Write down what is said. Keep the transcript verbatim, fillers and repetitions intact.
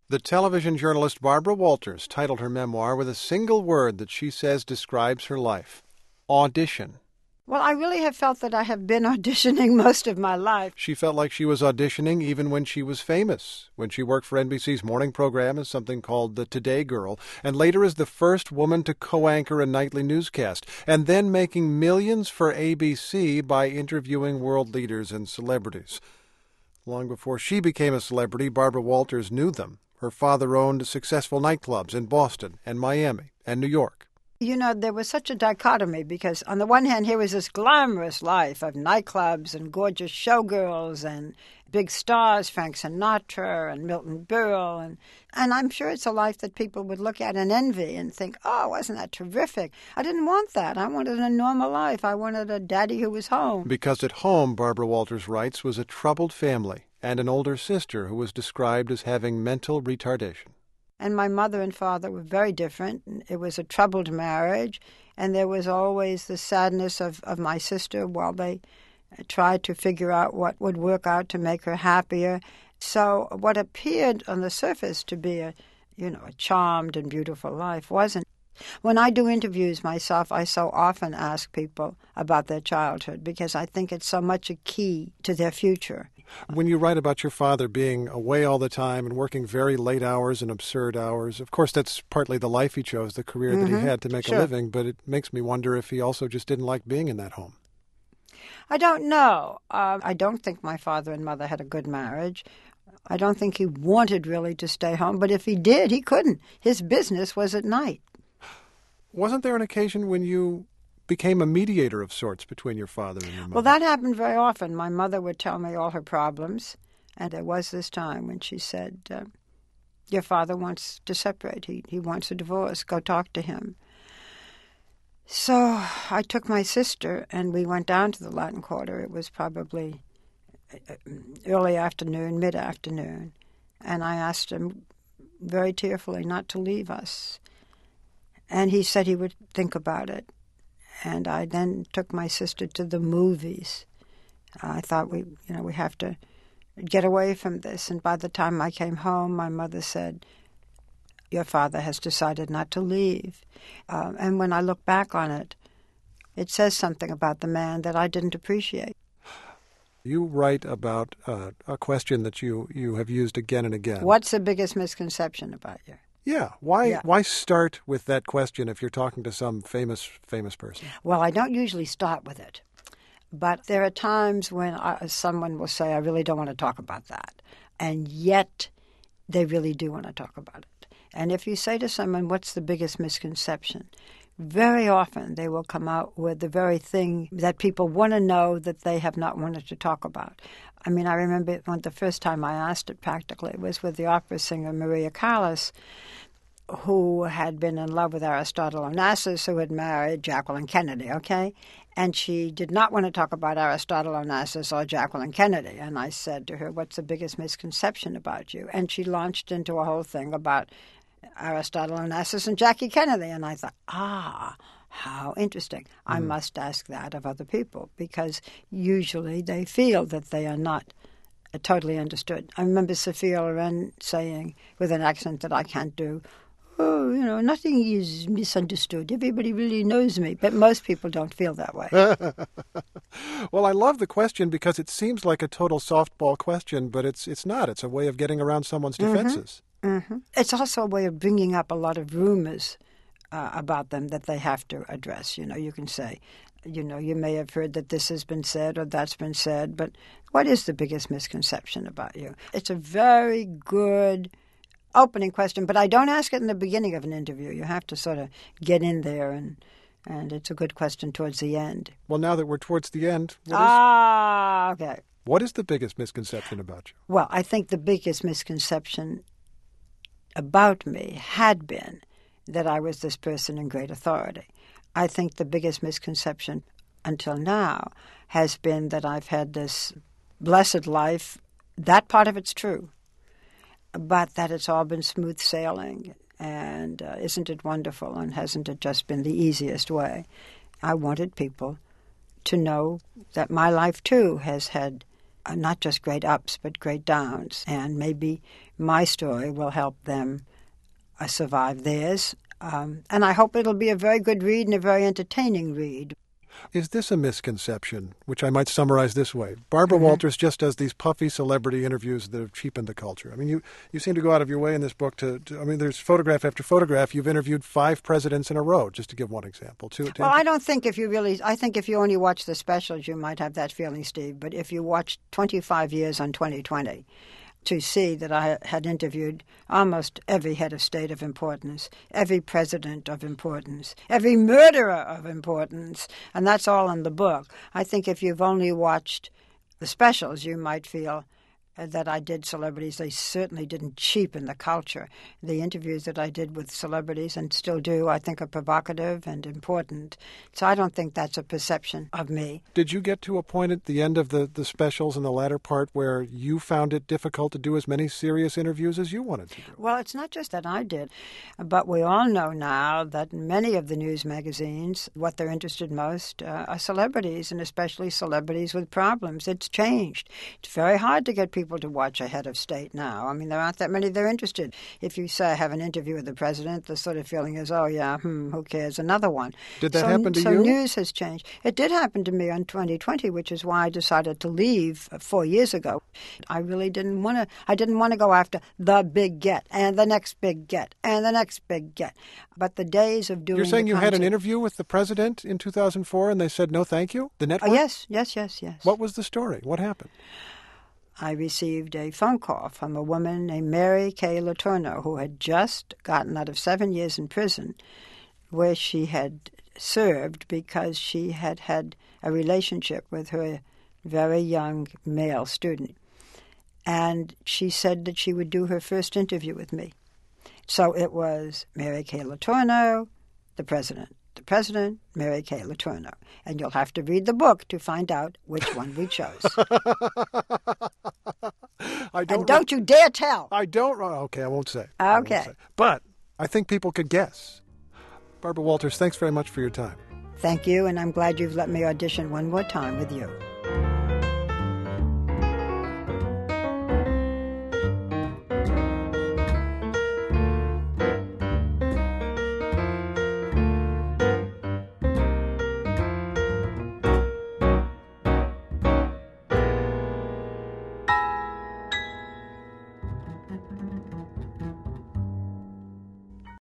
The television journalist Barbara Walters titled her memoir with a single word that she says describes her life: audition. Well, I really have felt that I have been auditioning most of my life. She felt like she was auditioning even when she was famous, when she worked for N B C's morning program as something called the Today Girl, and later as the first woman to co-anchor a nightly newscast, and then making millions for A B C by interviewing world leaders and celebrities. Long before she became a celebrity, Barbara Walters knew them. Her father owned successful nightclubs in Boston and Miami and New York. You know, there was such a dichotomy because on the one hand, here was this glamorous life of nightclubs and gorgeous showgirls and big stars, Frank Sinatra and Milton Berle. And, and I'm sure it's a life that people would look at and envy and think, oh, wasn't that terrific? I didn't want that. I wanted a normal life. I wanted a daddy who was home. Because at home, Barbara Walters writes, was a troubled family and an older sister who was described as having mental retardation. And my mother and father were very different. It was a troubled marriage, and there was always the sadness of, of my sister while they tried to figure out what would work out to make her happier. So what appeared on the surface to be a, you know, a charmed and beautiful life wasn't. When I do interviews myself, I so often ask people about their childhood because I think it's so much a key to their future. When you write about your father being away all the time and working very late hours and absurd hours, of course that's partly the life he chose, the career mm-hmm. that he had to make sure. a living, but it makes me wonder if he also just didn't like being in that home. I don't know. Uh, I don't think my father and mother had a good marriage. I don't think he wanted really to stay home, but if he did, he couldn't. His business was at night. Wasn't there an occasion when you became a mediator of sorts between your father and your mother? Well, that happened very often. My mother would tell me all her problems, and there was this time when she said, uh, your father wants to separate. He, he wants a divorce. Go talk to him. So I took my sister, and we went down to the Latin Quarter. It was probably early afternoon, mid-afternoon, and I asked him very tearfully not to leave us. And he said he would think about it. And I then took my sister to the movies. I thought we, you know, we have to get away from this. And by the time I came home, my mother said, your father has decided not to leave. Uh, and when I look back on it, it says something about the man that I didn't appreciate. You write about uh, a question that you, you have used again and again. What's the biggest misconception about you? Yeah. Why yeah. Why start with that question if you're talking to some famous famous person? Well, I don't usually start with it. But there are times when I, someone will say, I really don't want to talk about that. And yet they really do want to talk about it. And if you say to someone, what's the biggest misconception? Very often they will come out with the very thing that people want to know that they have not wanted to talk about. I mean, I remember when the first time I asked it practically, it was with the opera singer Maria Callas, who had been in love with Aristotle Onassis, who had married Jacqueline Kennedy, okay? And she did not want to talk about Aristotle Onassis or Jacqueline Kennedy. And I said to her, what's the biggest misconception about you? And she launched into a whole thing about Aristotle Onassis and Jackie Kennedy. And I thought, ah, how interesting. Mm. I must ask that of other people because usually they feel that they are not uh, totally understood. I remember Sophia Loren saying with an accent that I can't do, oh, you know, nothing is misunderstood. Everybody really knows me. But most people don't feel that way. Well, I love the question because it seems like a total softball question, but it's it's not. It's a way of getting around someone's defenses. Mm-hmm. Mm-hmm. It's also a way of bringing up a lot of rumors uh, about them that they have to address. You know, you can say, you know, you may have heard that this has been said or that's been said, but what is the biggest misconception about you? It's a very good opening question, but I don't ask it in the beginning of an interview. You have to sort of get in there, and and it's a good question towards the end. Well, now that we're towards the end, what ah, is, okay. What is the biggest misconception about you? Well, I think the biggest misconception about me had been that I was this person in great authority. I think the biggest misconception until now has been that I've had this blessed life. That part of it's true. But that it's all been smooth sailing, and uh, isn't it wonderful, and hasn't it just been the easiest way? I wanted people to know that my life, too, has had uh, not just great ups, but great downs. And maybe my story will help them uh, survive theirs. Um, and I hope it'll be a very good read and a very entertaining read. Is this a misconception, which I might summarize this way? Barbara Mm-hmm. Walters just does these puffy celebrity interviews that have cheapened the culture. I mean, you, you seem to go out of your way in this book to, to, I mean, there's photograph after photograph. You've interviewed five presidents in a row, just to give one example. Two, Well, I don't think if you really, I think if you only watch the specials, you might have that feeling, Steve. But if you watch twenty-five years on twenty twenty, to see that I had interviewed almost every head of state of importance, every president of importance, every murderer of importance, and that's all in the book. I think if you've only watched the specials, you might feel that I did celebrities. They certainly didn't cheapen the culture. The interviews that I did with celebrities, and still do, I think are provocative and important. So I don't think that's a perception of me. Did you get to a point at the end of the, the specials in the latter part where you found it difficult to do as many serious interviews as you wanted to do? Well, it's not just that I did, but we all know now that many of the news magazines, what they're interested most uh, are celebrities, and especially celebrities with problems. It's changed. It's very hard to get people to watch a head of state now. I mean, there aren't that many they're interested. If you say, I have an interview with the president, the sort of feeling is, oh, yeah, hmm, who cares, another one. Did that so, happen to so you? So news has changed. It did happen to me on twenty twenty, which is why I decided to leave four years ago. I really didn't want to, I didn't want to go after the big get, and the next big get, and the next big get. But the days of doing You're saying the you had an kinds of- interview with the president in two thousand four and they said no thank you? The network? Oh, yes, yes, yes, yes. What was the story? What happened? I received a phone call from a woman named Mary Kay Letourneau, who had just gotten out of seven years in prison, where she had served because she had had a relationship with her very young male student. And she said that she would do her first interview with me. So it was Mary Kay Letourneau, the president. The president, Mary Kay Letourneau. And you'll have to read the book to find out which one we chose. I don't And don't you dare tell. I don't. Okay, I won't say. I won't Okay. say. But I think people could guess. Barbara Walters, thanks very much for your time. Thank you, and I'm glad you've let me audition one more time with you.